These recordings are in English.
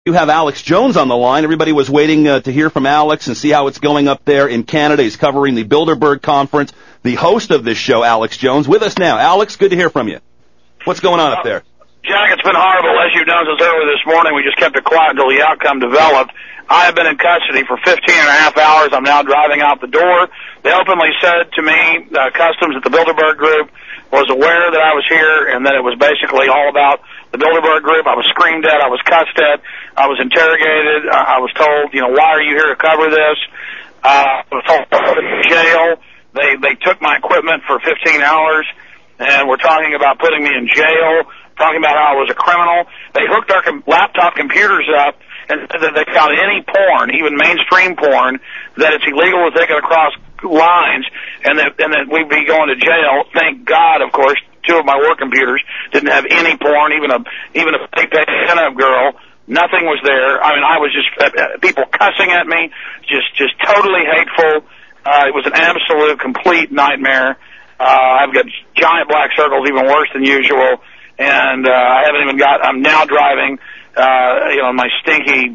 You have Alex Jones on the line. Everybody was waiting to hear from Alex and see how it's going up there in Canada. He's covering the Bilderberg Conference. The host of this show, Alex Jones, with us now. Alex, good to hear from you. What's going on up there? Jack, it's been horrible. As you've known since early this morning, we just kept it quiet until the outcome developed. I have been in custody for 15 and a half hours. I'm now driving out the door. They openly said to me, Customs at the Bilderberg Group was aware that I was here and that it was basically all about the Bilderberg Group. I was screamed at. I was cussed at. I was interrogated. I was told, why are you here to cover this? I was told to go to jail. They took my equipment for 15 hours, and were talking about putting me in jail, talking about how I was a criminal. They hooked our laptop computers up, and said that they found any porn, even mainstream porn, that it's illegal to take it across lines, and that we'd be going to jail. Thank God, of course, two of my work computers didn't have any porn, even a fake pinup girl. Nothing was there. I mean, I was just people cussing at me, just totally hateful. It was an absolute, complete nightmare. I've got giant black circles, even worse than usual, and I haven't even got. I'm now driving, my stinky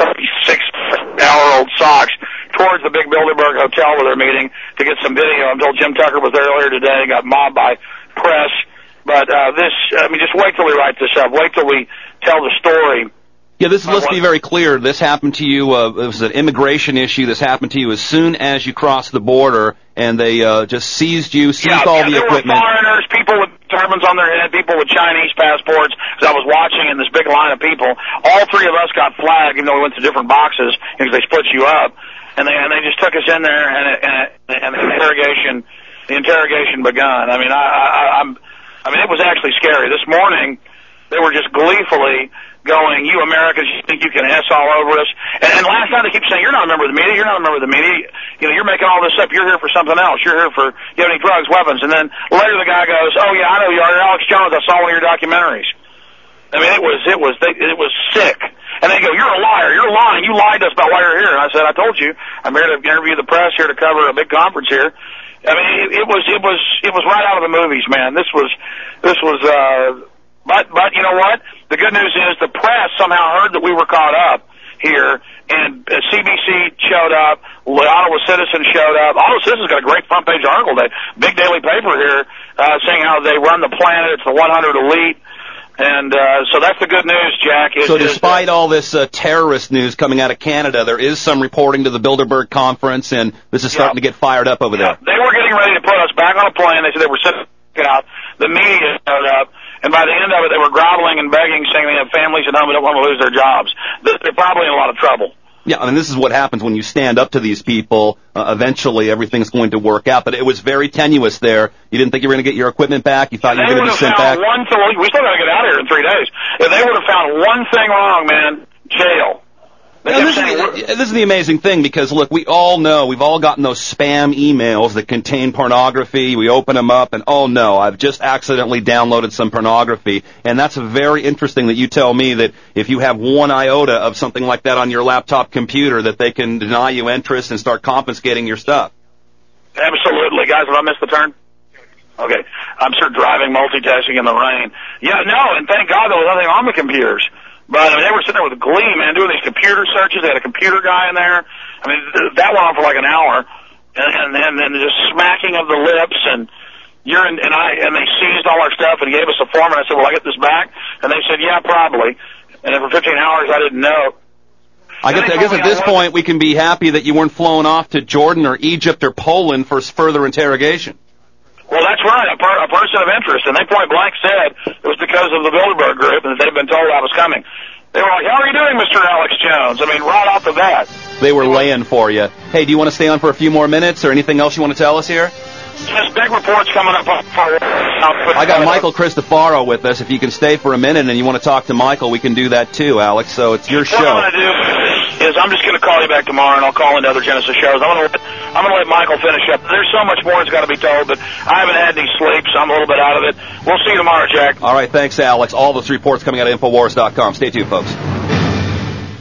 36-hour-old socks towards the big Bilderberg Hotel where they're meeting to get some video. I'm told Jim Tucker was there earlier today, got mobbed by press. But just wait till we write this up. Wait till we tell the story. Yeah, let's be very clear. This happened to you, it was an immigration issue. This happened to you as soon as you crossed the border, and they just seized you, seized all the equipment. There were foreigners, people with turbans on their head, people with Chinese passports, because I was watching in this big line of people. All three of us got flagged, even though we went to different boxes, because they split you up. And they just took us in there, and the interrogation begun. I mean, it was actually scary. This morning, they were just gleefully going, you Americans, you think you can S all over us? And last night they keep saying, you're not a member of the media, you're not a member of the media, you're making all this up, you're here for something else, you're here for, you have any drugs, weapons? And then later the guy goes, oh yeah, I know you are, you're Alex Jones, I saw one of your documentaries. I mean, it was sick. And they go, you're a liar, you're lying, you lied to us about why you're here. And I said, I told you, I'm here to interview the press, here to cover a big conference here. I mean, it was right out of the movies, man. This was, but you know what? The good news is the press somehow heard that we were caught up here, and CBC showed up, the Ottawa Citizen showed up. Ottawa Citizen's got a great front page article today, big daily paper here, saying how they run the planet, it's the 100 elite. And so that's the good news, Jack. So despite all this terrorist news coming out of Canada, there is some reporting to the Bilderberg Conference, and this is starting to get fired up over there. They were getting ready to put us back on a plane. They said they were sitting out. The media showed up, and by the end of it, they were groveling and begging, saying they have families at home and don't want to lose their jobs. They're probably in a lot of trouble. Yeah, I mean, this is what happens when you stand up to these people. Eventually, everything's going to work out. But it was very tenuous there. You didn't think you were going to get your equipment back? You thought you were going to be sent back? We still got to get out of here in 3 days. If they would have found one thing wrong, man, jail. This is the amazing thing, because, look, we all know, we've all gotten those spam emails that contain pornography. We open them up, and, oh, no, I've just accidentally downloaded some pornography. And that's very interesting that you tell me that if you have one iota of something like that on your laptop computer, that they can deny you interest and start confiscating your stuff. Absolutely. Guys, have I missed the turn? Okay. I'm sort of driving, multitasking in the rain. Yeah, no, and thank God there was nothing on the computers. But I mean, they were sitting there with glee, man, doing these computer searches. They had a computer guy in there. I mean, that went on for like an hour, and then just smacking of the lips, and they seized all our stuff and gave us a form. And I said, "Will I get this back?" And they said, "Yeah, probably." And then for 15 hours, I didn't know. I guess at this point, we can be happy that you weren't flown off to Jordan or Egypt or Poland for further interrogation. Well, that's right, a person of interest, and they point blank said it was because of the Bilderberg Group and that they'd been told I was coming. They were like, how are you doing, Mr. Alex Jones? I mean, right off the bat. They were laying for you. Hey, do you want to stay on for a few more minutes, or anything else you want to tell us here? Just big reports coming up. I got Michael Cristofaro with us. If you can stay for a minute and you want to talk to Michael, we can do that too, Alex. So it's your show. What I'm going to do is I'm just going to call you back tomorrow, and I'll call into other Genesis shows. I'm going to let Michael finish up. There's so much more that's got to be told, but I haven't had any sleep, so I'm a little bit out of it. We'll see you tomorrow, Jack. All right, thanks, Alex. All those reports coming out of Infowars.com. Stay tuned, folks.